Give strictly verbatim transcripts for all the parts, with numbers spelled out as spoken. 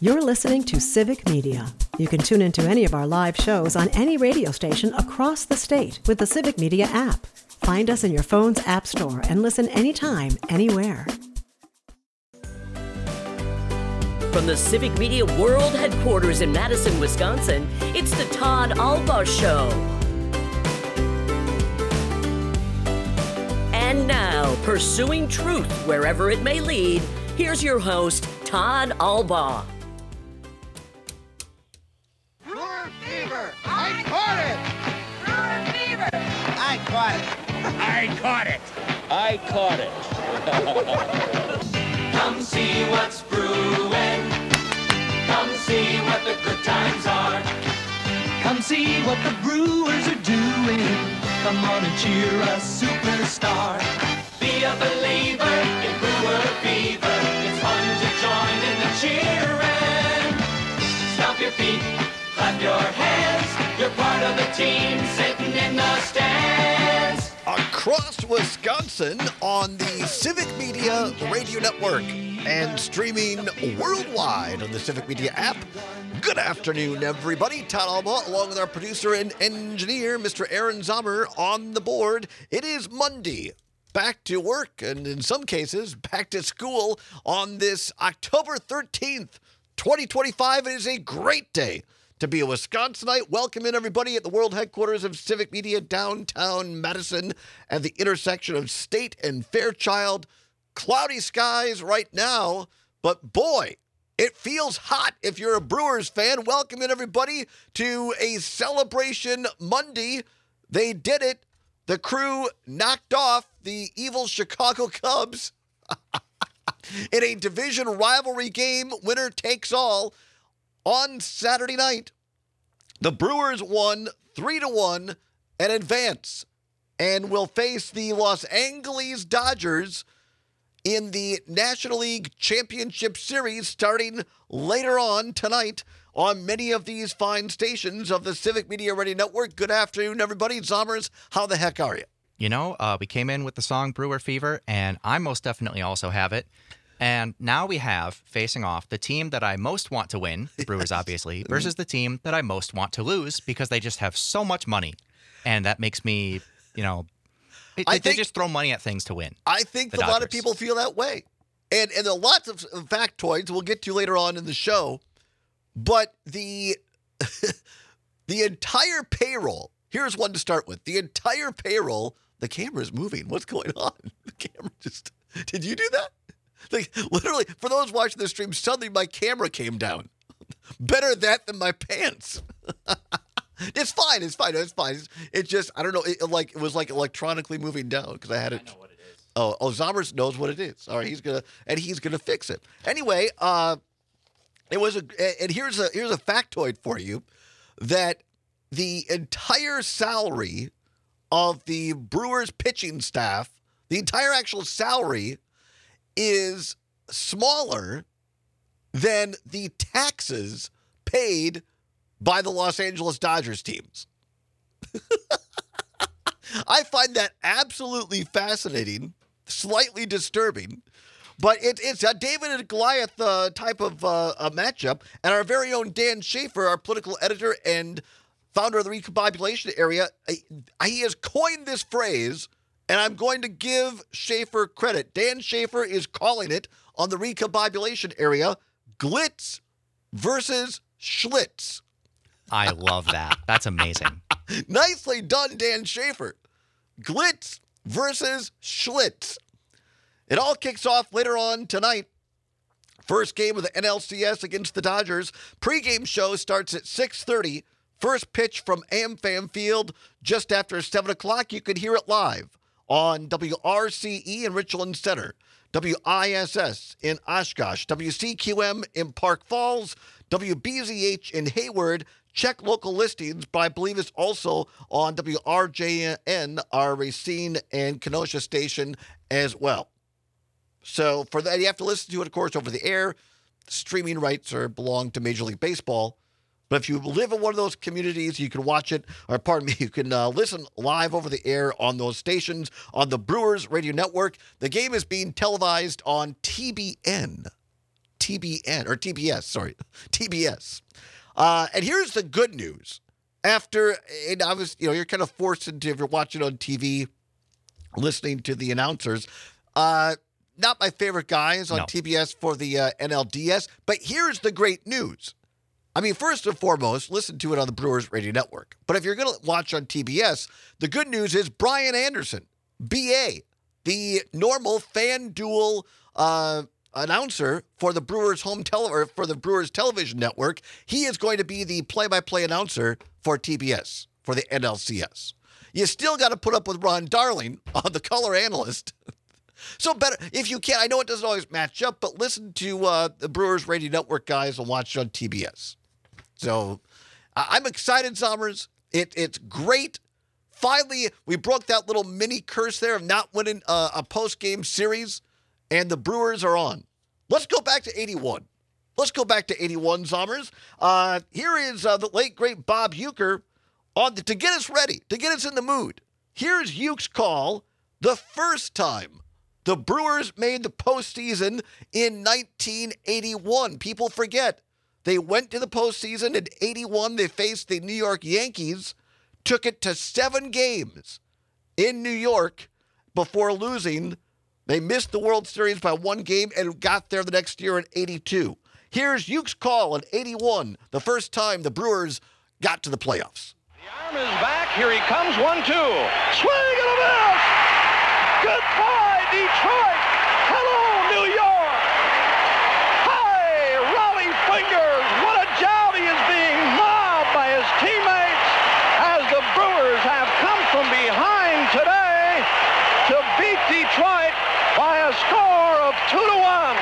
You're listening to Civic Media. You can tune into any of our live shows on any radio station across the state with the Civic Media app. Find us in your phone's app store and listen anytime, anywhere. From the Civic Media World Headquarters in Madison, Wisconsin, it's the Todd Albaugh Show. And now, pursuing truth wherever it may lead, here's your host, Todd Albaugh. Brewer fever! I caught it! Brewer fever! I caught it! I caught it! I caught it! Come see what's brewing. Come see what the good times are. Come see what the brewers are doing. Come on and cheer a superstar. Be a believer in brewer fever. It's fun to join in the cheering. Stomp your feet, clap your hands. You're part of the team sitting in the stands. Across Wisconsin on the Civic Media Radio Network and streaming worldwide on the Civic Media app. Good afternoon, everybody. Todd Albaugh, along with our producer and engineer, Mister Aaron Zomer, on the board. It is Monday. Back to work, and in some cases, back to school on this October thirteenth, twenty twenty-five. It is a great day to be a Wisconsinite. Welcome in, everybody, at the world headquarters of Civic Media, downtown Madison, at the intersection of State and Fairchild. Cloudy skies right now, but boy, it feels hot if you're a Brewers fan. Welcome in, everybody, to a celebration Monday. They did it. The crew knocked off the evil Chicago Cubs in a division rivalry game, winner takes all, on Saturday night. The Brewers won three to one and advance and will face the Los Angeles Dodgers in the National League Championship Series starting later on tonight on many of these fine stations of the Civic Media Radio Network. Good afternoon, everybody. Zomers, how the heck are you? You know, uh, we came in with the song Brewer Fever, and I most definitely also have it. And now we have, facing off, the team that I most want to win, the Brewers obviously, versus the team that I most want to lose because they just have so much money. And that makes me, you know, it, I they think, just throw money at things to win. I think a Dodgers. lot of people feel that way. And, and there are lots of factoids we'll get to later on in the show. But the the entire payroll, here's one to start with. The entire payroll, the camera's moving. What's going on? The camera just, did you do that? Like, literally, for those watching the stream, suddenly my camera came down. Better that than my pants. It's fine. It's fine. It's fine. It's, it just, I don't know. It, like, it was like electronically moving down because I had it. I know what it is. Oh, oh, Zomers knows what it is. All right, he's gonna and he's gonna fix it. Anyway, uh, it was a and here's a here's a factoid for you that the entire salary of the Brewers pitching staff, the entire actual salary, is smaller than the taxes paid by the Los Angeles Dodgers teams. I find that absolutely fascinating, slightly disturbing, but it, it's a David and Goliath uh, type of uh, a matchup. And our very own Dan Schaefer, our political editor and founder of the Recombobulation Area, uh, he has coined this phrase, and I'm going to give Schaefer credit. Dan Schaefer is calling it on the Recombobulation Area, glitz versus Schlitz. I love that. That's amazing. Nicely done, Dan Schaefer. Glitz versus Schlitz. It all kicks off later on tonight. First game of the N L C S against the Dodgers. Pre-game show starts at six thirty. First pitch from AmFam Field just after seven o'clock. You can hear it live on W R C E in Richland Center, W I S S in Oshkosh, W C Q M in Park Falls, W B Z H in Hayward. Check local listings, but I believe it's also on W R J N, our Racine and Kenosha station as well. So for that, you have to listen to it, of course, over the air. Streaming rights are belong to Major League Baseball. But if you live in one of those communities, you can watch it, or pardon me, you can uh, listen live over the air on those stations on the Brewers Radio Network. The game is being televised on T B N. T T B N, or T B S, sorry, T B S. Uh, and here's the good news. After, and I was, you know, you're kind of forced into, if you're watching on T V, listening to the announcers, uh, not my favorite guys on No. T B S for the uh, N L D S, but here's the great news. I mean, first and foremost, listen to it on the Brewers Radio Network. But if you're going to watch on T B S, the good news is Brian Anderson, B A, the normal FanDuel uh, announcer for the Brewers home tele or for the Brewers television network, he is going to be the play-by-play announcer for T B S, for the N L C S. You still got to put up with Ron Darling, uh, the color analyst. So better, if you can, I know it doesn't always match up, but listen to uh, the Brewers Radio Network guys and watch it on T B S. So uh, I'm excited, Zommers. It, it's great. Finally, we broke that little mini curse there of not winning uh, a post-game series, and the Brewers are on. Let's go back to eighty-one. Let's go back to eighty-one, Zommers. Uh, here is uh, the late, great Bob Uecker on the, to get us ready, to get us in the mood. Here's Uke's call the first time the Brewers made the postseason in nineteen eighty-one. People forget. They went to the postseason in eighty-one. They faced the New York Yankees, took it to seven games in New York before losing. They missed the World Series by one game and got there the next year in eighty-two. Here's Uke's call in eighty-one, the first time the Brewers got to the playoffs. The arm is back. Here he comes. One, two. Swing and a miss. Goodbye, Detroit. Hello, New York. Hi, Raleigh Fingers. What a job he is being mobbed by his teammates as the Brewers have come from behind today to beat Detroit by a score of two to one.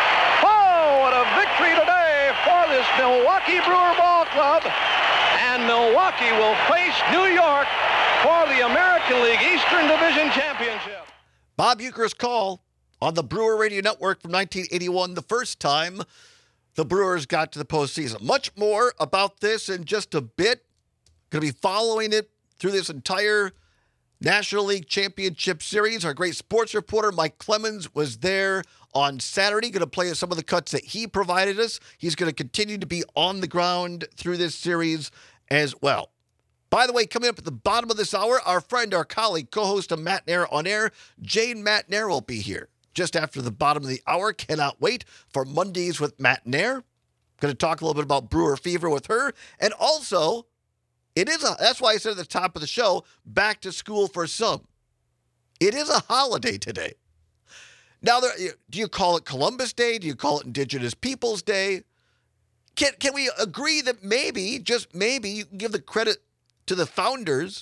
Oh, what a victory today for this Milwaukee Brewer Ball Club. And Milwaukee will face New York for the American League Eastern Division Championship. Bob Uecker's call on the Brewer Radio Network from nineteen eighty-one, the first time the Brewers got to the postseason. Much more about this in just a bit. Going to be following it through this entire National League Championship Series. Our great sports reporter, Mike Clemens, was there on Saturday. Going to play us some of the cuts that he provided us. He's going to continue to be on the ground through this series as well. By the way, coming up at the bottom of this hour, our friend, our colleague, co-host of Matt Nair on Air, Jane Matt Nair will be here just after the bottom of the hour. Cannot wait for Mondays with Matt Nair. Going to talk a little bit about Brewer Fever with her. And also, it is a, that's why I said at the top of the show, back to school for some. It is a holiday today. Now, there, do you call it Columbus Day? Do you call it Indigenous Peoples Day? Can, can we agree that maybe, just maybe, you can give the credit to the founders,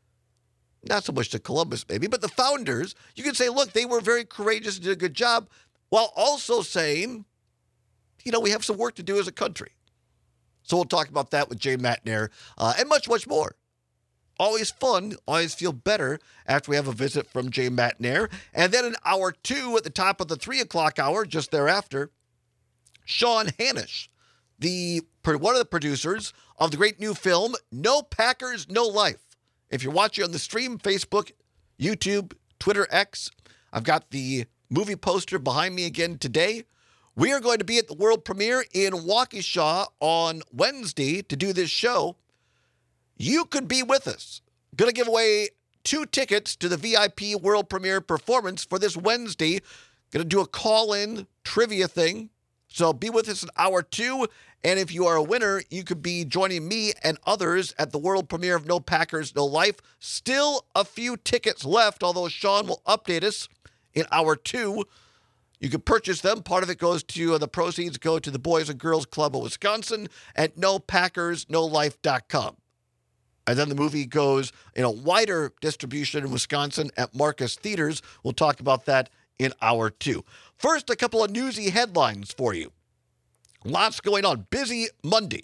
not so much to Columbus maybe, but the founders, you can say, look, they were very courageous and did a good job, while also saying, you know, we have some work to do as a country. So we'll talk about that with Jay Matnair uh, and much, much more. Always fun, always feel better after we have a visit from Jay Matnair. And then in hour two, at the top of the three o'clock hour, just thereafter, Sean Hanish, the one of the producers of the great new film, No Packers, No Life. If you're watching on the stream, Facebook, YouTube, Twitter, X, I've got the movie poster behind me again today. We are going to be at the world premiere in Waukesha on Wednesday to do this show. You could be with us. Going to give away two tickets to the V I P world premiere performance for this Wednesday. Going to do a call-in trivia thing. So be with us in hour two. And if you are a winner, you could be joining me and others at the world premiere of No Packers, No Life. Still a few tickets left, although Sean will update us in hour two. You can purchase them. Part of it goes to, uh, the proceeds go to the Boys and Girls Club of Wisconsin at no packers no life dot com. And then the movie goes in a wider distribution in Wisconsin at Marcus Theaters. We'll talk about that in hour two. First, a couple of newsy headlines for you. Lots going on. Busy Monday.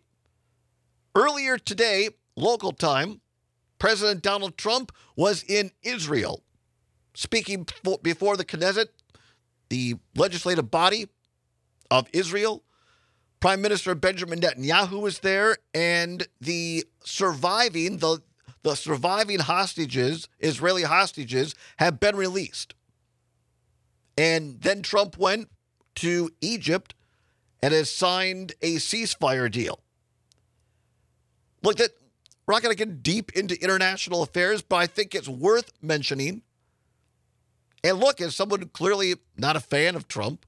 Earlier today, local time, President Donald Trump was in Israel, speaking before the Knesset, the legislative body of Israel. Prime Minister Benjamin Netanyahu was there, and the surviving the the surviving hostages, Israeli hostages, have been released. And then Trump went to Egypt and has signed a ceasefire deal. Look, that we're not going to get deep into international affairs, but I think it's worth mentioning. And look, as someone clearly not a fan of Trump,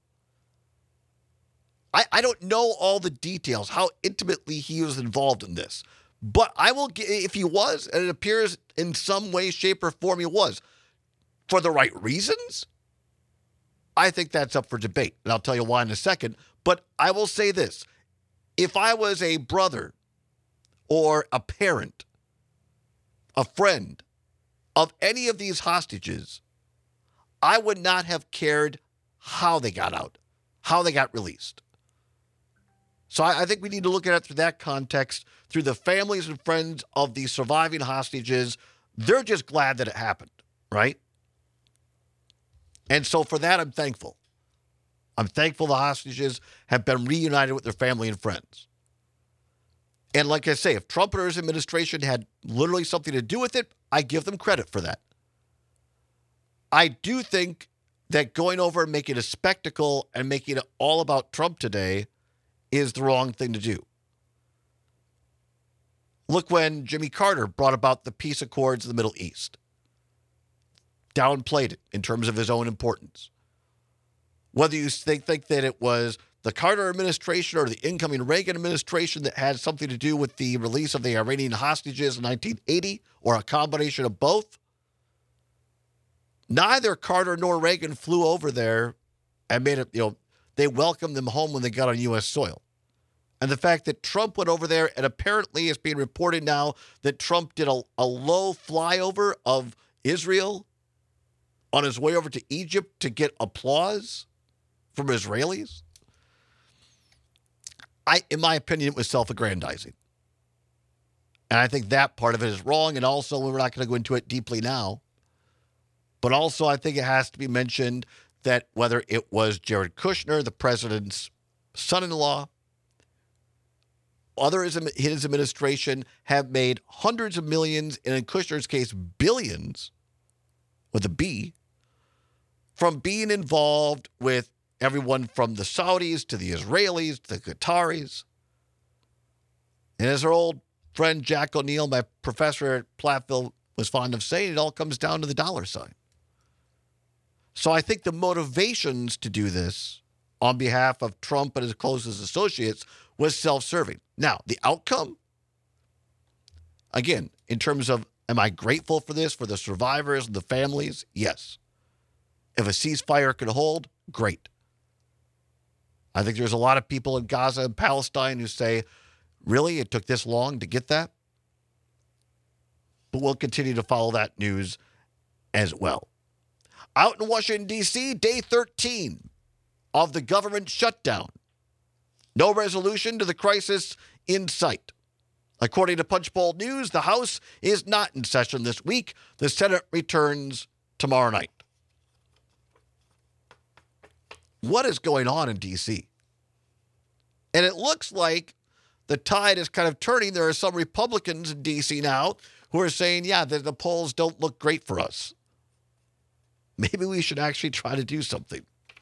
I, I don't know all the details, how intimately he was involved in this. But I will, if he was, and it appears in some way, shape, or form he was, for the right reasons, I think that's up for debate. And I'll tell you why in a second. But I will say this. If I was a brother or a parent, a friend of any of these hostages, I would not have cared how they got out, how they got released. So I, I think we need to look at it through that context, through the families and friends of the surviving hostages. They're just glad that it happened, right? And so for that, I'm thankful. I'm thankful the hostages have been reunited with their family and friends. And like I say, if Trump or his administration had literally something to do with it, I give them credit for that. I do think that going over and making a spectacle and making it all about Trump today is the wrong thing to do. Look when Jimmy Carter brought about the peace accords in the Middle East. Downplayed it in terms of his own importance. Whether you think, think that it was the Carter administration or the incoming Reagan administration that had something to do with the release of the Iranian hostages in nineteen eighty, or a combination of both, neither Carter nor Reagan flew over there and made it, you know, they welcomed them home when they got on U S soil. And the fact that Trump went over there, and apparently it's being reported now that Trump did a, a low flyover of Israel on his way over to Egypt to get applause from Israelis. I, in my opinion, it was self-aggrandizing. And I think that part of it is wrong. And also, we're not going to go into it deeply now. But also, I think it has to be mentioned that whether it was Jared Kushner, the president's son-in-law, others in his administration have made hundreds of millions, and in Kushner's case, billions, with a B, from being involved with everyone from the Saudis to the Israelis to the Qataris. And as our old friend Jack O'Neill, my professor at Platteville, was fond of saying, it all comes down to the dollar sign. So I think the motivations to do this on behalf of Trump and his closest associates was self-serving. Now, the outcome, again, in terms of, am I grateful for this, for the survivors and the families? Yes. If a ceasefire could hold, great. I think there's a lot of people in Gaza and Palestine who say, really, it took this long to get that? But we'll continue to follow that news as well. Out in Washington, D C, day thirteen of the government shutdown. No resolution to the crisis in sight. According to Punchbowl News, the House is not in session this week. The Senate returns tomorrow night. What is going on in D C? And it looks like the tide is kind of turning. There are some Republicans in D C now who are saying, yeah, the, the polls don't look great for us. Maybe we should actually try to do something.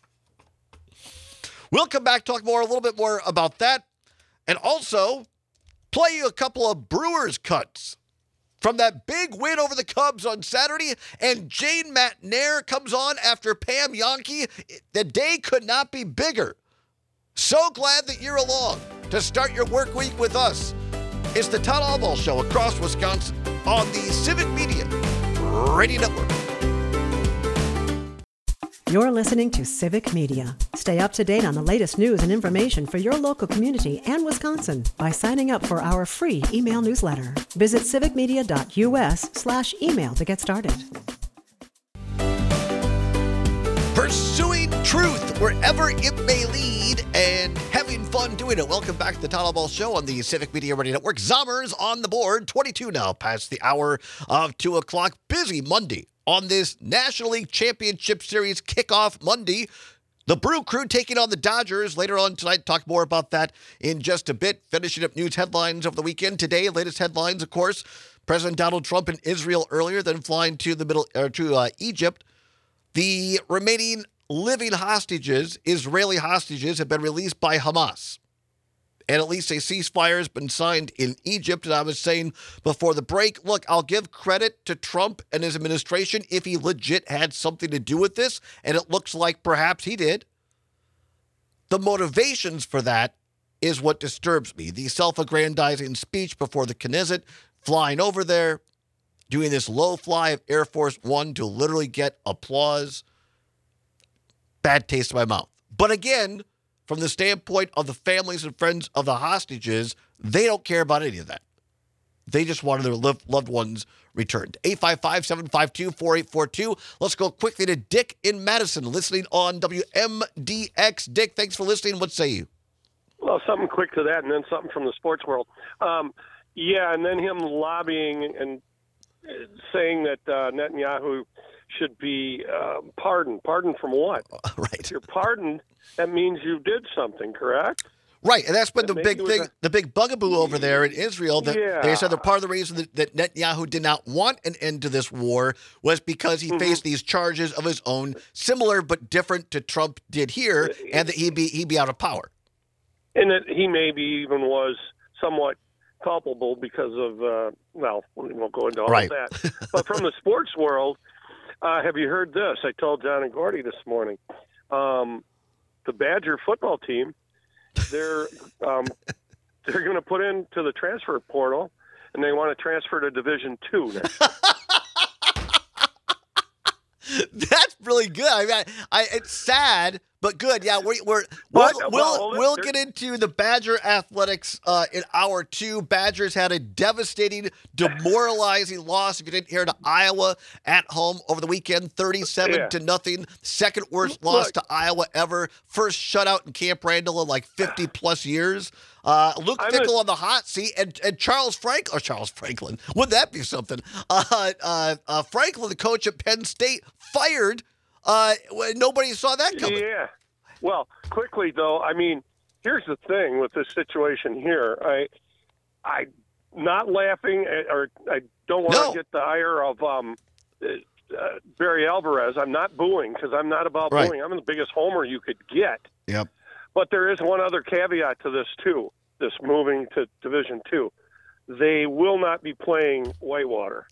We'll come back, talk more, a little bit more about that, and also play you a couple of Brewers cuts from that big win over the Cubs on Saturday. And Jane McNair comes on after Pam Jahnke. The day could not be bigger. So glad that you're along to start your work week with us. It's the Todd Albaugh Show across Wisconsin on the Civic Media Radio Network. You're listening to Civic Media. Stay up to date on the latest news and information for your local community and Wisconsin by signing up for our free email newsletter. Visit civicmedia.us slash email to get started. Pursuing truth wherever it may lead and having fun doing it. Welcome back to the Todd Albaugh Show on the Civic Media Radio Network. Zommers on the board, twenty-two now past the hour of two o'clock. Busy Monday on this National League Championship Series kickoff Monday. The Brew Crew taking on the Dodgers later on tonight. Talk more about that in just a bit. Finishing up news headlines over the weekend. Today, latest headlines, of course, President Donald Trump in Israel earlier, then flying to the middle or to uh, Egypt. The remaining living hostages, Israeli hostages, have been released by Hamas. And at least a ceasefire has been signed in Egypt. And I was saying before the break, look, I'll give credit to Trump and his administration if he legit had something to do with this. And it looks like perhaps he did. The motivations for that is what disturbs me. The self-aggrandizing speech before the Knesset, flying over there, doing this low fly of Air Force One to literally get applause. Bad taste in my mouth. But again, from the standpoint of the families and friends of the hostages, they don't care about any of that. They just wanted their loved ones returned. eight five five, seven five two, four eight four two. Let's go quickly to Dick in Madison, listening on W M D X. Dick, thanks for listening. What say you? Well, something quick to that, and then something from the sports world. Um, yeah, and then him lobbying and saying that uh, Netanyahu should be uh, pardoned. Pardoned from what? Right. If you're pardoned, that means you did something, correct? Right, and that's been That the big maybe thing, was a- the big bugaboo over there in Israel. That Yeah. they said that part of the reason that, that Netanyahu did not want an end to this war was because he Mhm. faced these charges of his own, similar but different to Trump did here, and that he'd be he'd be out of power. And that he maybe even was somewhat culpable because of, uh, well, we won't go into all Right. of that. But from the sports world, uh, have you heard this? I told John and Gordy this morning. Um, the Badger football team, they're um, they're going to put into the transfer portal, and they want to transfer to Division Two next. That's really good. I mean, I, I, it's sad, but good. Yeah, we, we're we'll But, we'll, well, we'll there- get into the Badger athletics uh, in hour two. Badgers had a devastating, demoralizing loss. If you didn't hear, to Iowa at home over the weekend, thirty-seven Yeah. to nothing. Second worst loss Look. to Iowa ever. First shutout in Camp Randall in like fifty plus years. Uh, Luke I'm Fickle a- on the hot seat, and, and Charles Frank or Charles Franklin. Wouldn't that be something? Uh, uh, uh, Franklin, the coach at Penn State, fired. Uh, when nobody saw that coming. Yeah. Well, quickly though, I mean, here's the thing with this situation here. I, I, not laughing at, or I don't want No. to get the ire of um, uh, Barry Alvarez. I'm not booing because I'm not about Right. booing. I'm the biggest homer you could get. Yep. But there is one other caveat to this too. This moving to Division Two, they will not be playing Whitewater.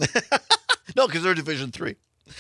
No, because they're Division Three.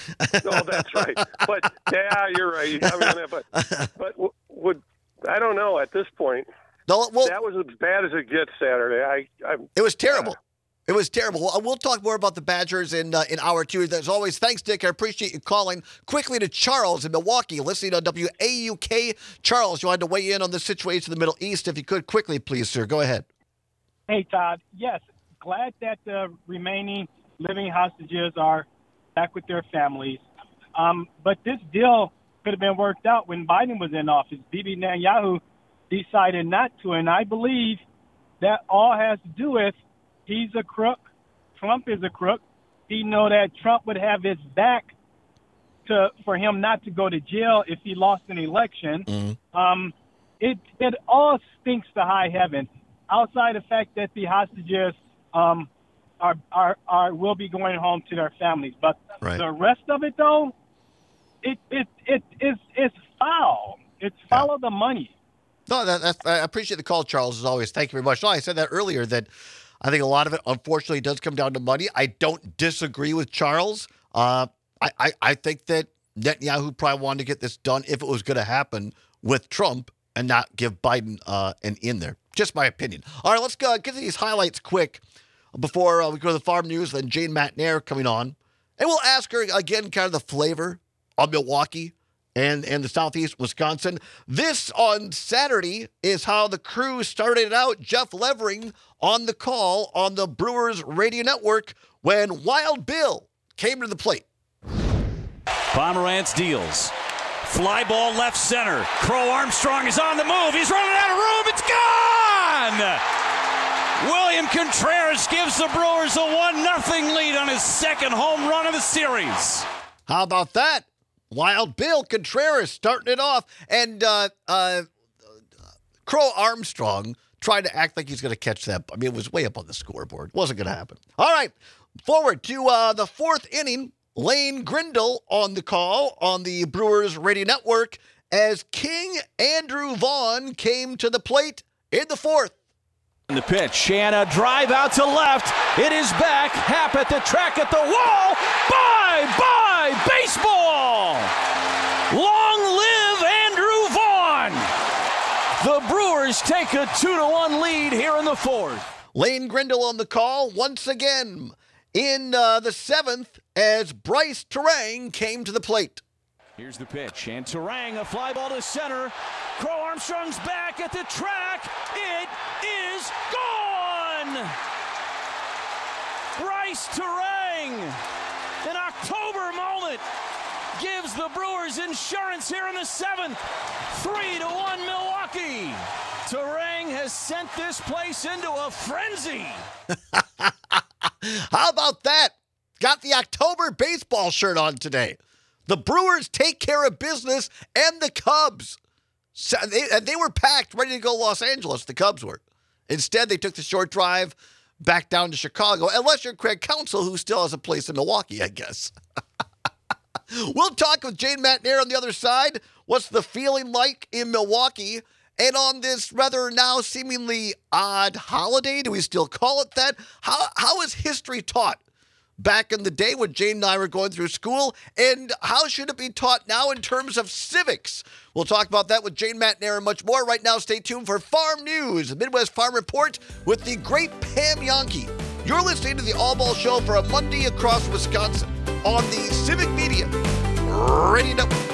No, that's right. But yeah, you're right. I mean, but but w- would I don't know at this point. No, well, That was as bad as it gets Saturday. I, I it was terrible. It was terrible. Well, we'll talk more about the Badgers in uh, in hour two. As always, thanks, Dick. I appreciate you calling. Quickly to Charles in Milwaukee, listening on W A U K. Charles, you wanted to weigh in on the situation in the Middle East. If you could, quickly, please, sir. Go ahead. Hey, Todd. Yes, glad that the remaining living hostages are back with their families. Um, but this deal could have been worked out when Biden was in office. Bibi Netanyahu decided not to, and I believe that all has to do with he's a crook. Trump is a crook. He know that Trump would have his back to for him not to go to jail if he lost an election. Mm-hmm. Um, it it all stinks to high heaven. Outside the fact that the hostages um, are, are are will be going home to their families, but Right. the rest of it though, it it it is it's foul. It's follow the money. No, that, that's, I appreciate the call, Charles, as always. Thank you very much. No, I said that earlier that I think a lot of it, unfortunately, does come down to money. I don't disagree with Charles. Uh, I, I, I think that Netanyahu probably wanted to get this done if it was going to happen with Trump and not give Biden uh, an in there. Just my opinion. All right, let's go get to these highlights quick before uh, we go to the farm news. Then Jane Matnair coming on. And we'll ask her, again, kind of the flavor of Milwaukee and, and the southeast Wisconsin. This on Saturday is how the crew started it out. Jeff Levering on the call on the Brewers Radio Network when Wild Bill came to the plate. Pomerantz deals. Fly ball left center. Crow Armstrong is on the move. He's running out of room. It's gone! William Contreras gives the Brewers a one nothing lead on his second home run of the series. How about that? Wild Bill Contreras starting it off. And uh, uh, Crow Armstrong tried to act like he's going to catch that. I mean, it was way up on the scoreboard. Wasn't going to happen. All right, forward to uh, the fourth inning Lane Grindle on the call on the Brewers Radio Network as King Andrew Vaughn came to the plate in the fourth. The pitch, Shanna drive out to left. It is back. Happ at the track at the wall. Bye-bye baseball. Long live Andrew Vaughn. The Brewers take a two to one lead here in the fourth. Lane Grindle on the call once again in uh, the seventh as Bryce Terang came to the plate. Here's the pitch, and Terang, a fly ball to center. Crow Armstrong's back at the track. It is gone! Bryce Terang, an October moment, gives the Brewers insurance here in the seventh. Three to one Milwaukee. Terang has sent this place into a frenzy. How about that? Got the October baseball shirt on today. The Brewers take care of business, and the Cubs. So they, and they were packed, ready to go Los Angeles, the Cubs were. Instead, they took the short drive back down to Chicago, unless you're Craig Counsell, who still has a place in Milwaukee, I guess. We'll talk with Jane Matenaer on the other side. What's the feeling like in Milwaukee? And on this rather now seemingly odd holiday, do we still call it that? How How is history taught back in the day when Jane and I were going through school? And how should it be taught now in terms of civics? We'll talk about that with Jane Matenaer and much more. Right now, stay tuned for Farm News, the Midwest Farm Report with the great Pam Yonke. You're listening to the All Ball Show for a Monday across Wisconsin on the Civic Media Radio Network.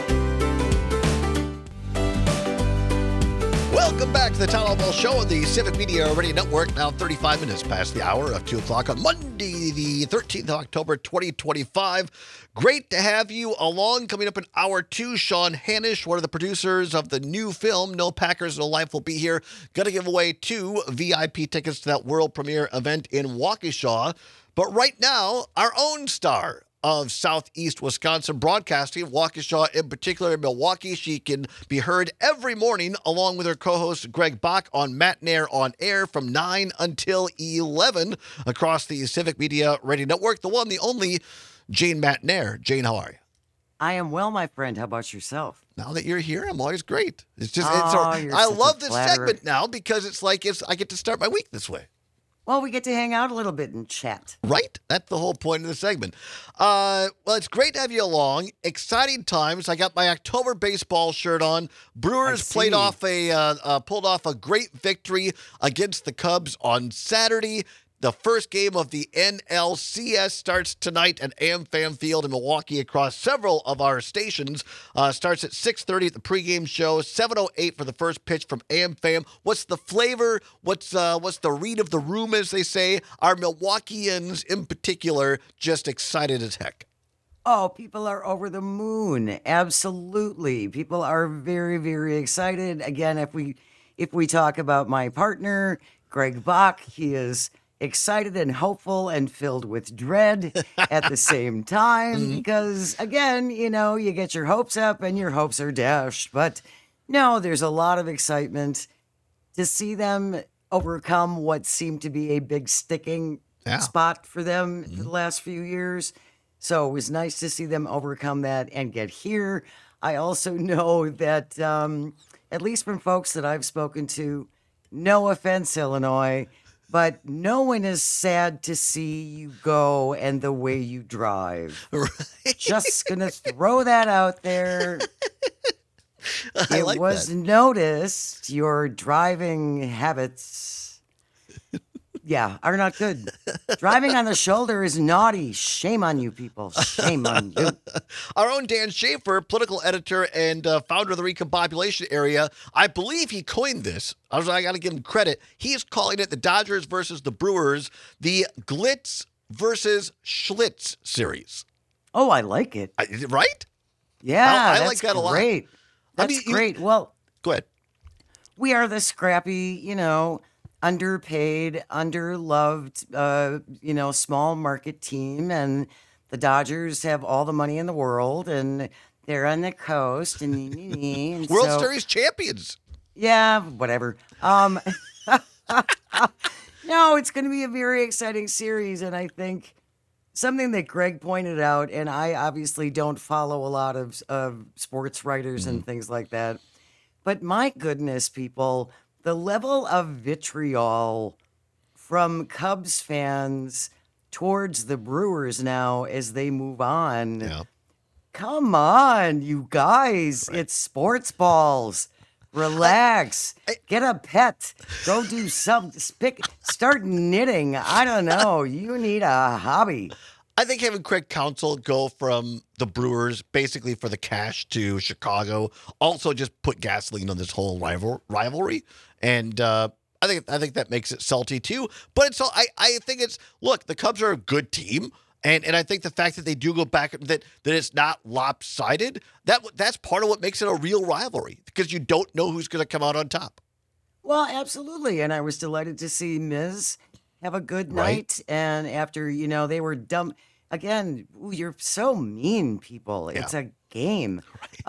Welcome back to the Town Hall Ball Show on the Civic Media Radio Network. Now thirty-five minutes past the hour of two o'clock on Monday, the thirteenth of October, twenty twenty-five. Great to have you along. Coming up in hour two, Sean Hanish, one of the producers of the new film, No Packers, No Life, will be here. Going to give away two V I P tickets to that world premiere event in Waukesha. But right now, our own star of Southeast Wisconsin broadcasting, Waukesha in particular, in Milwaukee. She can be heard every morning along with her co-host Greg Bach on Matenaer on Air from nine until eleven across the Civic Media Radio Network. The one, the only, Jane Matenaer. Jane, how are you? I am well, my friend. How about yourself? Now that you're here, I'm always great. It's just, oh, it's our, you're I such love a this flatterer. segment now because it's like it's I get to start my week this way. Well, we get to hang out a little bit and chat. Right? That's the whole point of the segment. Uh, well, it's great to have you along. Exciting times. I got my October baseball shirt on. Brewers played off a uh, uh, pulled off a great victory against the Cubs on Saturday. The first game of the N L C S starts tonight at AmFam Field in Milwaukee across several of our stations. Uh, starts at six thirty at the pregame show, seven oh eight for the first pitch from AmFam. What's the flavor? What's uh, what's the read of the room, as they say? Our Milwaukeeans in particular just excited as heck. Oh, people are over the moon. Absolutely. People are very, very excited. Again, if we if we talk about my partner, Greg Bach, he is excited and hopeful and filled with dread at the same time mm-hmm. because, again, you know, you get your hopes up and your hopes are dashed. But no, there's a lot of excitement to see them overcome what seemed to be a big sticking yeah. spot for them mm-hmm. for the last few years. So it was nice to see them overcome that and get here. I also know that, um, at least from folks that I've spoken to, no offense, Illinois, but no one is sad to see you go and the way you drive. Right. Just going to throw that out there. I it like was that. noticed your driving habits, yeah, are not good. Driving on the shoulder is naughty. Shame on you, people. Shame on you. Our own Dan Schaefer, political editor and uh, founder of the Recombobulation Area, I believe he coined this. I was I got to give him credit. He's calling it the Dodgers versus the Brewers, the Glitz versus Schlitz series. Oh, I like it. I, right? Yeah, I, I that's like that a lot. Great. That's I mean, you, great. Well, go ahead. We are the scrappy, you know, underpaid, underloved, uh, you know, small market team, and the Dodgers have all the money in the world, and they're on the coast, and, and World so, Series champions. Yeah, whatever. Um, no, it's going to be a very exciting series, and I think something that Greg pointed out, and I obviously don't follow a lot of, of sports writers and things like that. But my goodness, people, the level of vitriol from Cubs fans towards the Brewers now as they move on. Yeah. Come on, you guys. Right. It's sports balls. Relax. I, I, Get a pet. Go do something. Pick, start knitting. I don't know. You need a hobby. I think having Craig Counsell go from the Brewers basically for the cash to Chicago also just put gasoline on this whole rival, rivalry. And uh, I think I think that makes it salty too. But it's all, I, I think it's, look, the Cubs are a good team. And and I think the fact that they do go back, that that it's not lopsided, that that's part of what makes it a real rivalry, because you don't know who's going to come out on top. Well, absolutely. And I was delighted to see Miz have a good Right. night. And after, you know, they were dumb. Again, ooh, you're so mean, people. It's Yeah. a game.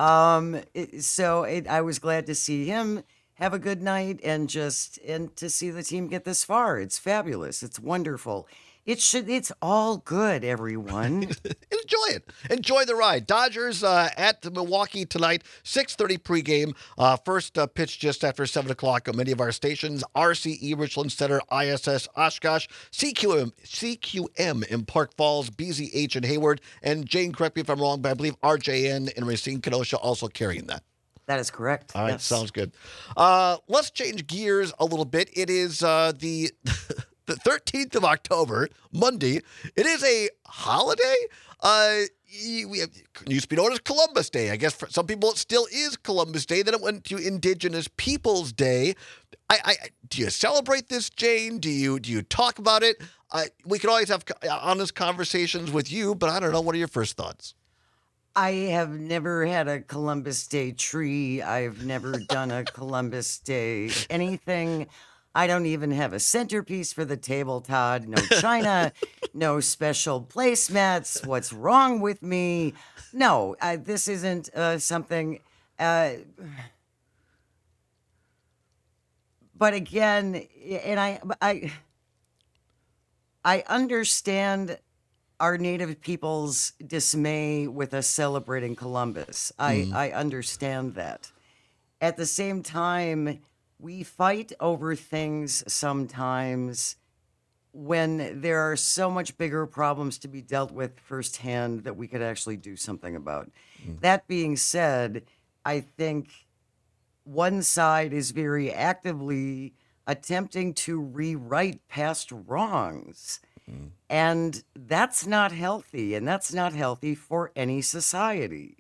Um, it- so it, I was glad to see him have a good night and just and to see the team get this far. It's fabulous. It's wonderful. It should. It's all good, everyone. Enjoy it. Enjoy the ride. Dodgers uh, at the Milwaukee tonight, six thirty pregame. Uh, first uh, pitch just after seven o'clock on many of our stations. R C E Richland Center, I S S Oshkosh, C Q M, C Q M in Park Falls, B Z H in Hayward, and Jane, correct me if I'm wrong, but I believe R J N in Racine, Kenosha also carrying that. That is correct. All right, Yes. sounds good. Uh, let's change gears a little bit. It is uh, the the thirteenth of October, Monday. It is a holiday. Uh, y- we have, it used to be known as Columbus Day. I guess for some people it still is Columbus Day. Then it went to Indigenous Peoples Day. I, I do you celebrate this, Jane? Do you do you talk about it? Uh, we can always have co- honest conversations with you, but I don't know. What are your first thoughts? I have never had a Columbus Day tree. I've never done a Columbus Day anything. I don't even have a centerpiece for the table, Todd. No china, no special placemats. What's wrong with me? No, I, this isn't uh, something. Uh, but again, and I, I, I understand our native people's dismay with us celebrating Columbus. I, Mm. I understand that. At the same time, we fight over things sometimes when there are so much bigger problems to be dealt with firsthand that we could actually do something about. That being said, I think one side is very actively attempting to rewrite past wrongs. And that's not healthy, and that's not healthy for any society.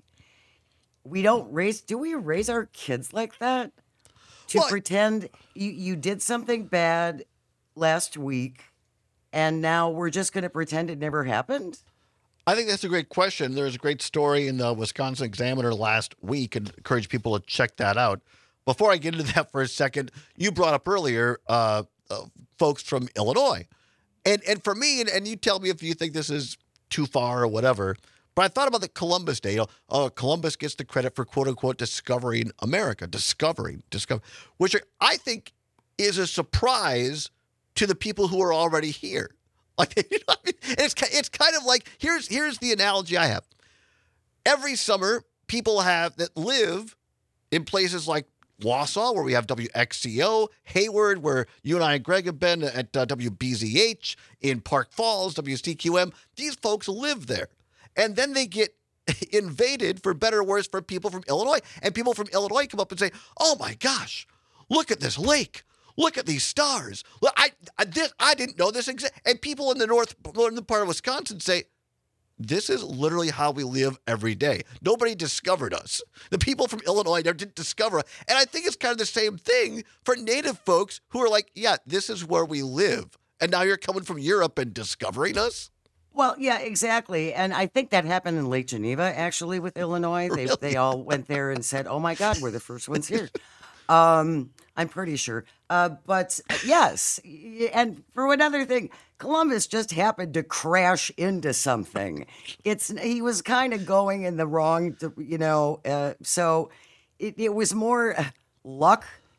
We don't raise, do we raise our kids like that? To Well, pretend you, you did something bad last week, and now we're just going to pretend it never happened? I think that's a great question. There was a great story in the Wisconsin Examiner last week, and encourage people to check that out. Before I get into that for a second, you brought up earlier uh, uh, folks from Illinois. And and for me, and, and you tell me if you think this is too far or whatever, but I thought about the Columbus Day. You know, oh, Columbus gets the credit for quote unquote discovering America, discovering, discover, which I think is a surprise to the people who are already here. Like, you know what I mean? It's it's kind of like here's here's the analogy I have. Every summer, people have that live in places like Wausau, where we have W X C O, Hayward, where you and I and Greg have been at uh, W B Z H, in Park Falls, W C Q M. These folks live there. And then they get invaded, for better or worse, for people from Illinois. And people from Illinois come up and say, oh my gosh, look at this lake. Look at these stars. Look, I, I, this, I didn't know this existed. And people in the north, northern part of Wisconsin say, this is literally how we live every day. Nobody discovered us. The people from Illinois never didn't discover us. And I think it's kind of the same thing for native folks who are like, yeah, this is where we live. And now you're coming from Europe and discovering us? Well, yeah, exactly. And I think that happened in Lake Geneva, actually, with Illinois. They Really? they all went there and said, oh, my God, we're the first ones here. Um, I'm pretty sure. Uh, but yes, y- and for another thing, Columbus just happened to crash into something. It's he was kind of going in the wrong, d- you know. Uh, so it, it was more luck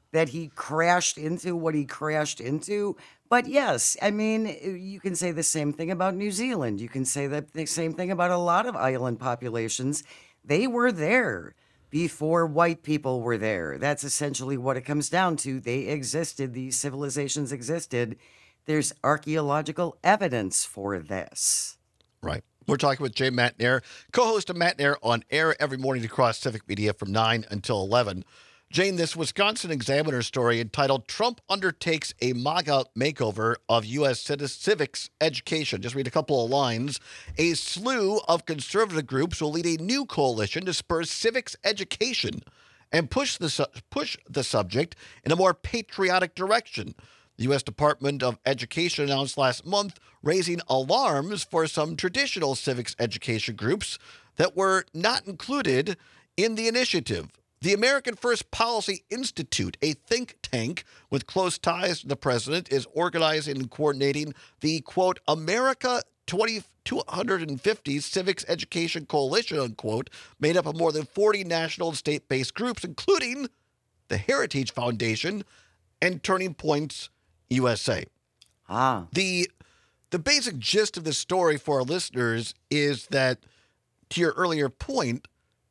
that he crashed into what he crashed into. But yes, I mean, you can say the same thing about New Zealand. You can say that the same thing about a lot of island populations. They were there before white people were there. That's essentially what it comes down to. They existed, these civilizations existed. There's archaeological evidence for this. Right. We're talking with Jane Matenaer, co-host of Matenaer on air every morning across Civic Media from nine until eleven. Jane, this Wisconsin Examiner story entitled Trump Undertakes a MAGA Makeover of U S Civics Education. Just read a couple of lines. A slew of conservative groups will lead a new coalition to spur civics education and push the, su- push the subject in a more patriotic direction. The U S Department of Education announced last month raising alarms for some traditional civics education groups that were not included in the initiative. The American First Policy Institute, a think tank with close ties to the president, is organizing and coordinating the, quote, America two hundred fifty Civics Education Coalition, unquote, made up of more than forty national and state-based groups, including the Heritage Foundation and Turning Points U S A. Ah. The, the basic gist of the story for our listeners is that, to your earlier point,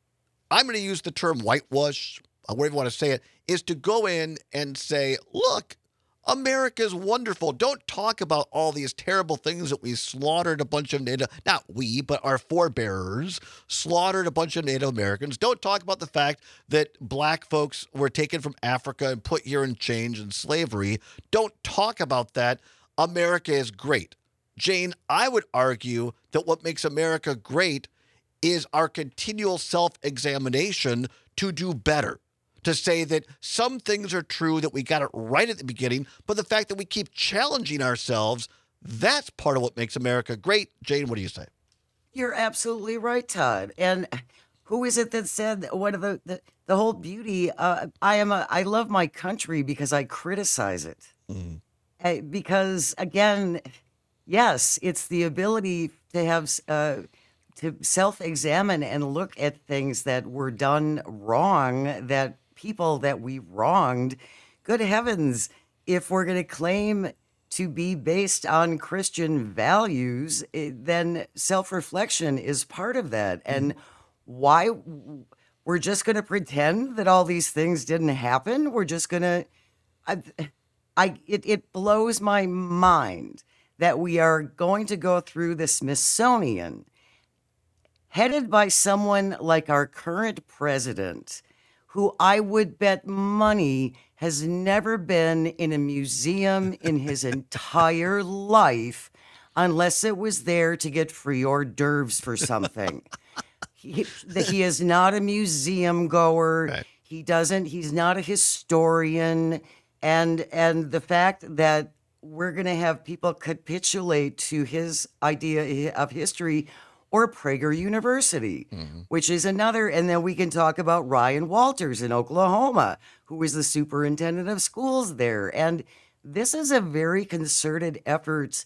I'm going to use the term whitewash, whatever you want to say it, is to go in and say, look, America's wonderful. Don't talk about all these terrible things that we slaughtered a bunch of Native, not we, but our forebearers slaughtered a bunch of Native Americans. Don't talk about the fact that black folks were taken from Africa and put here in chains and slavery. Don't talk about that. America is great. Jane, I would argue that what makes America great is our continual self-examination to do better, to say that some things are true, that we got it right at the beginning, but the fact that we keep challenging ourselves, that's part of what makes America great. Jane, what do you say? You're absolutely right, Todd. And who is it that said what are the, the, the whole beauty? Uh, I am a, I love my country because I criticize it. Mm. Uh, because, again, yes, it's the ability to have... Uh, to self-examine and look at things that were done wrong, that people that we wronged. Good heavens, if we're going to claim to be based on Christian values, it, then self-reflection is part of that. Mm-hmm. And why we're just going to pretend that all these things didn't happen? We're just going to... I, I it, it blows my mind that we are going to go through the Smithsonian headed by someone like our current president, who I would bet money has never been in a museum in his entire life, unless it was there to get free hors d'oeuvres for something. he, he is not a museum goer. Right. He doesn't, he's not a historian. And, and the fact that we're going to have people capitulate to his idea of history, or Prager University, mm-hmm. which is another. And then we can talk about Ryan Walters in Oklahoma, who was the superintendent of schools there. And this is a very concerted effort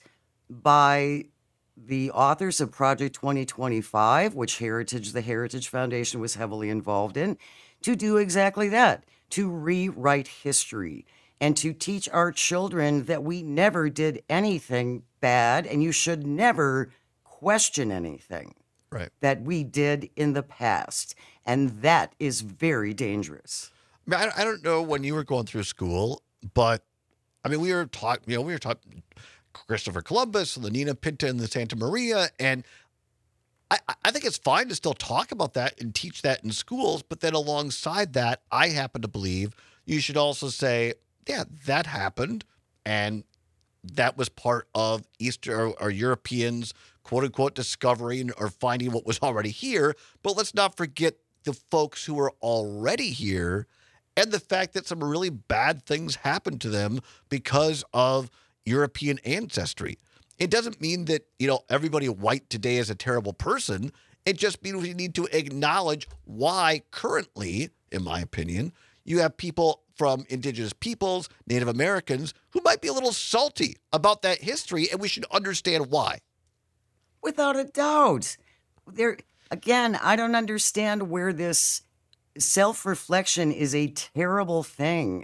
by the authors of Project twenty twenty-five, which Heritage, the Heritage Foundation was heavily involved in, to do exactly that, to rewrite history and to teach our children that we never did anything bad and you should never question anything right. that we did in the past. And that is very dangerous. I mean, I, I don't know when you were going through school, but I mean, we were taught, you know, we were taught Christopher Columbus and the Nina Pinta and the Santa Maria. And I, I think it's fine to still talk about that and teach that in schools. But then alongside that, I happen to believe you should also say, yeah, that happened. And that was part of Eastern or, or Europeans, quote unquote, discovering or finding what was already here. But let's not forget the folks who were already here and the fact that some really bad things happened to them because of European ancestry. It doesn't mean that, you know, everybody white today is a terrible person. It just means we need to acknowledge why currently, in my opinion, you have people from indigenous peoples, Native Americans, who might be a little salty about that history, and we should understand why. Without a doubt. There again, I don't understand where this self-reflection is a terrible thing.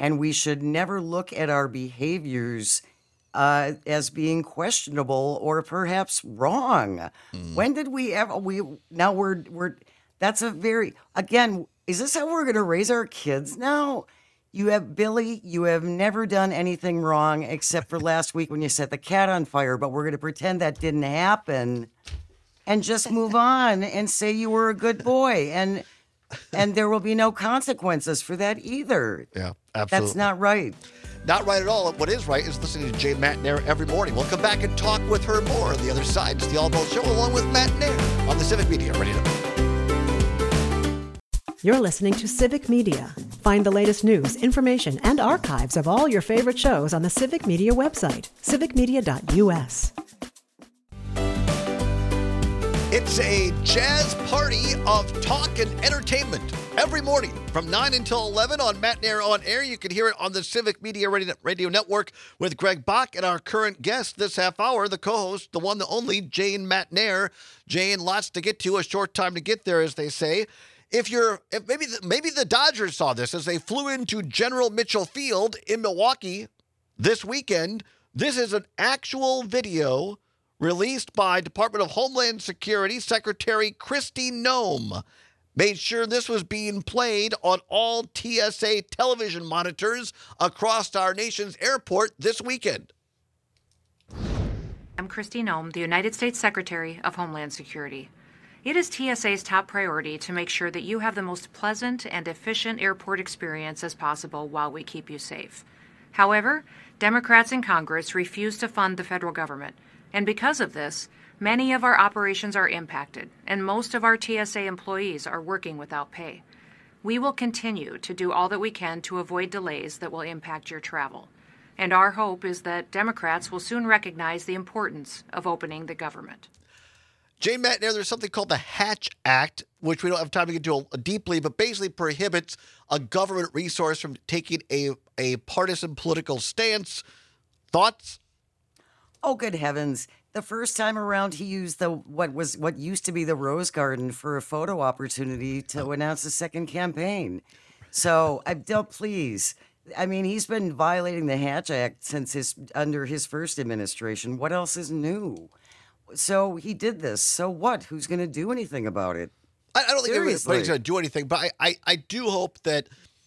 and we should never look at our behaviors uh, as being questionable or perhaps wrong. Mm. When did we ever? We now we're we're. That's a very again. Is this how we're going to raise our kids now? You have Billy. You have never done anything wrong except for last week when you set the cat on fire. But we're going to pretend that didn't happen, and just move on and say you were a good boy and. And there will be no consequences for that either. Yeah, absolutely. That's not right. Not right at all. What is right is listening to Jane Matt Nair every morning. We'll come back and talk with her more on the other side. It's the All Ball Show along with Matt Nair on the Civic Media Radio Network. You're listening to Civic Media. Find the latest news, information, and archives of all your favorite shows on the Civic Media website, civic media dot u s. It's a jazz party of talk and entertainment every morning from nine until eleven on Matt Nair On Air. You can hear it on the Civic Media Radio Network with Greg Bach and our current guest this half hour, the co-host, the one, the only, Jane Matt Nair. Jane, lots to get to, a short time to get there, as they say. If you're, if maybe, the, maybe the Dodgers saw this as they flew into General Mitchell Field in Milwaukee this weekend. This is an actual video released by Department of Homeland Security Secretary Kristi Noem. Made sure this was being played on all T S A television monitors across our nation's airport this weekend. I'm Kristi Noem, the United States Secretary of Homeland Security. It is T S A's top priority to make sure that you have the most pleasant and efficient airport experience as possible while we keep you safe. However, Democrats in Congress refuse to fund the federal government. And because of this, many of our operations are impacted, and most of our T S A employees are working without pay. We will continue to do all that we can to avoid delays that will impact your travel. And our hope is that Democrats will soon recognize the importance of opening the government. Jane Matt Nair, there's something called the Hatch Act, which we don't have time to get into deeply, but basically prohibits a government resource from taking a, a partisan political stance. Thoughts? Oh, good heavens. The first time around, he used the what was what used to be the Rose Garden for a photo opportunity to oh. announce a second campaign. So, I don't, please. I mean, he's been violating the Hatch Act since his under his first administration. What else is new? So, he did this. So what? Who's going to do anything about it? I, I don't think Seriously. anybody's going to do anything, but I, I, I do hope that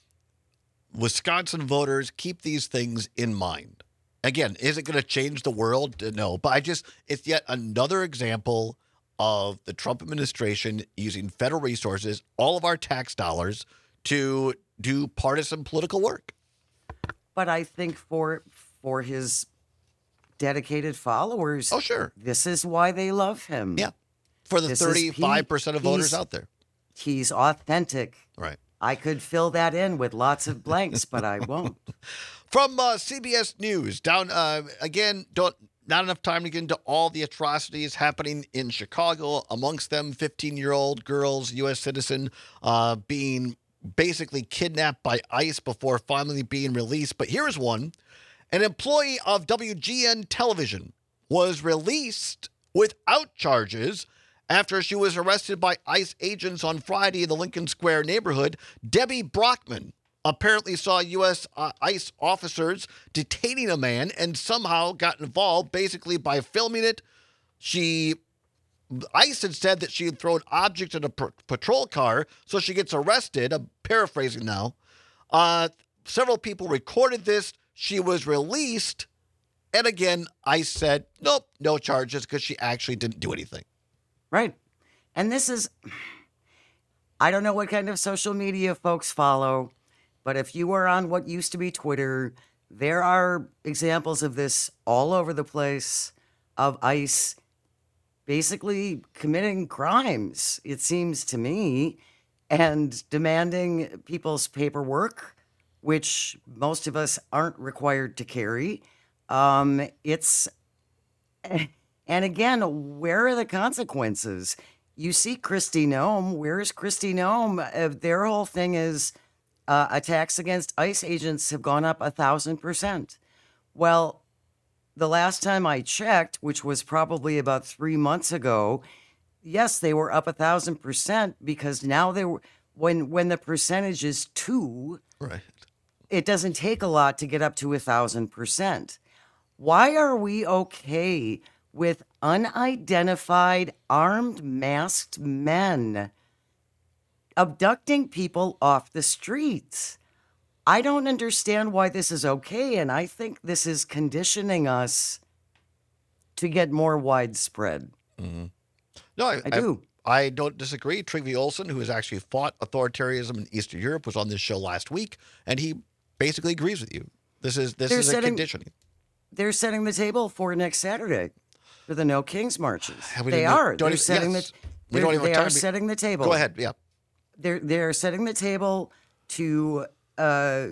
Wisconsin voters keep these things in mind. Again, is it going to change the world? No, but I just, it's yet another example of the Trump administration using federal resources, all of our tax dollars, to do partisan political work. But I think for for his dedicated followers, oh sure, this is why they love him. Yeah, for the thirty-five percent of voters out there, he's authentic. Right. I could fill that in with lots of blanks, but I won't. From uh, C B S News, down uh, again, don't not enough time to get into all the atrocities happening in Chicago. Amongst them, fifteen-year-old girls, U S citizen, uh, being basically kidnapped by ICE before finally being released. But here's one. An employee of W G N Television was released without charges after she was arrested by ICE agents on Friday in the Lincoln Square neighborhood. Debbie Brockman apparently saw U S uh, ICE officers detaining a man and somehow got involved basically by filming it. She, ICE had said that she had thrown objects in a pr- patrol car, so she gets arrested. I'm paraphrasing now. Uh, several people recorded this. She was released. And again, ICE said, nope, no charges because she actually didn't do anything. Right. And this is, I don't know what kind of social media folks follow, but if you are on what used to be Twitter, there are examples of this all over the place, of ICE basically committing crimes, it seems to me, and demanding people's paperwork, which most of us aren't required to carry. Um, it's, and again, where are the consequences? You see Kristi Noem. Where is Kristi Noem? Uh, their whole thing is uh, attacks against ICE agents have gone up a thousand percent. Well, the last time I checked, which was probably about three months ago, yes, they were up a thousand percent because now they were when when the percentage is two, right? it doesn't take a lot to get up to a thousand percent. Why are we okay with unidentified, armed, masked men abducting people off the streets? I don't understand why this is okay, and I think this is conditioning us to get more widespread. Mm-hmm. No, I, I do. I, I don't disagree. Trygve Olsen, who has actually fought authoritarianism in Eastern Europe, was on this show last week, and he basically agrees with you. This is this They're is setting, a conditioning. They're setting the table for next Saturday for the No Kings marches. We They didn't- are. don't They're even- setting yes. the. We they're- don't even They have are time to- setting the table. Go ahead. Yeah. They're they're setting the table to uh,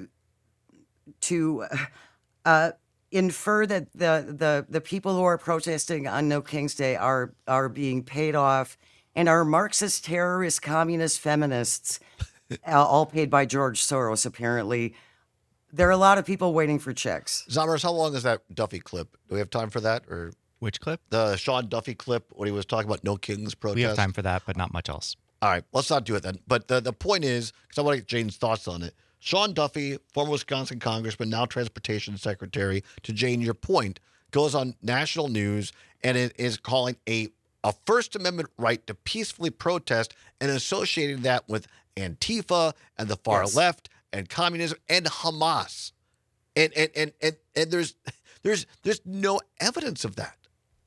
to uh, infer that the, the the people who are protesting on No King's Day are are being paid off and are Marxist, terrorist, communist, feminists, uh, all paid by George Soros. Apparently, there are a lot of people waiting for checks. Zomers, how long is that Duffy clip? Do we have time for that? Or which clip? The Sean Duffy clip when he was talking about No Kings protest. We have time for that, but not much else. All right, let's not do it then. But the, the point is, because I want to get Jane's thoughts on it. Sean Duffy, former Wisconsin congressman, now transportation secretary, to Jane, your point, goes on national news and it is calling a, a First Amendment right to peacefully protest and associating that with Antifa and the far Yes. left and communism and Hamas. And and and and, and there's there's there's no evidence of that.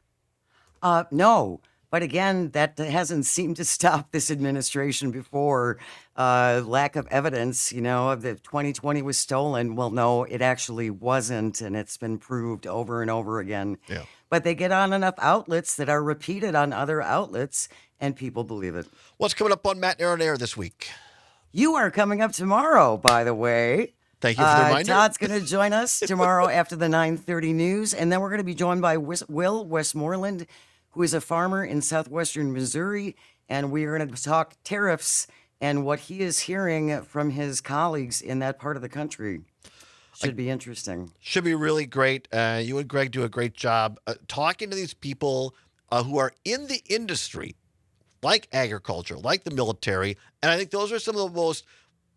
Uh, no. But again, that hasn't seemed to stop this administration before. Uh, lack of evidence, you know, of the twenty twenty was stolen. Well, no, it actually wasn't, and it's been proved over and over again. Yeah. But they get on enough outlets that are repeated on other outlets, and people believe it. What's coming up on Matt and Aaron Air this week? You are coming up tomorrow, by the way. Thank you for the Uh, reminder. Todd's going to join us tomorrow after the nine thirty news, and then we're going to be joined by Wis- Will Westmoreland, who is a farmer in southwestern Missouri, and we are going to talk tariffs and what he is hearing from his colleagues in that part of the country. Should be interesting. Should be really great. Uh, you and Greg do a great job uh, talking to these people uh, who are in the industry, like agriculture, like the military, and I think those are some of the most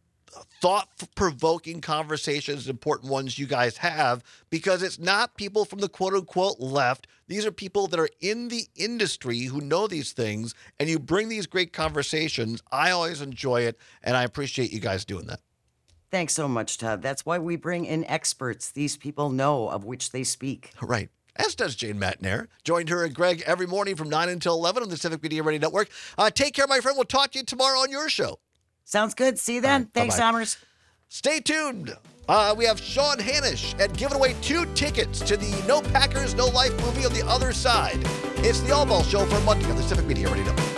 thought-provoking conversations, important ones you guys have, because it's not people from the quote-unquote left. These are people that are in the industry who know these things, and you bring these great conversations. I always enjoy it, and I appreciate you guys doing that. Thanks so much, Todd. That's why we bring in experts. These people know of which they speak. Right. As does Jane Matnair. Joined her and Greg every morning from nine until eleven on the Civic Media Radio Network. Uh, take care, my friend. We'll talk to you tomorrow on your show. Sounds good. See you then. Right, Thanks, bye-bye. Summers. Stay tuned. Uh, we have Sean Hanish and giving away two tickets to the No Packers, No Life movie on the other side. It's the All Ball Show for Monday on the Civic Media Radio Network.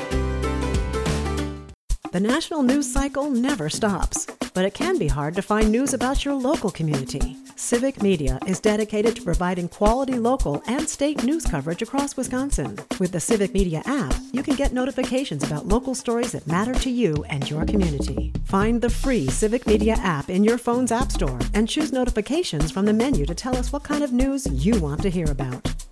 The national news cycle never stops, but it can be hard to find news about your local community. Civic Media is dedicated to providing quality local and state news coverage across Wisconsin. With the Civic Media app, you can get notifications about local stories that matter to you and your community. Find the free Civic Media app in your phone's app store and choose notifications from the menu to tell us what kind of news you want to hear about.